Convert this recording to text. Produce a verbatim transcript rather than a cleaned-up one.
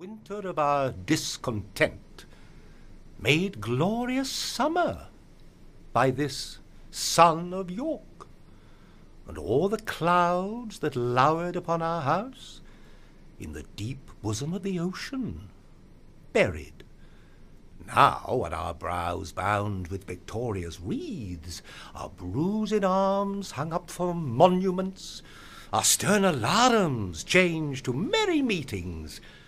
winter of our discontent made glorious summer by this sun of York, and all the clouds that lowered upon our house in the deep bosom of the ocean buried. Now on our brows bound with Victoria's wreaths, our bruised arms hung up for monuments, our stern alarums changed to merry meetings,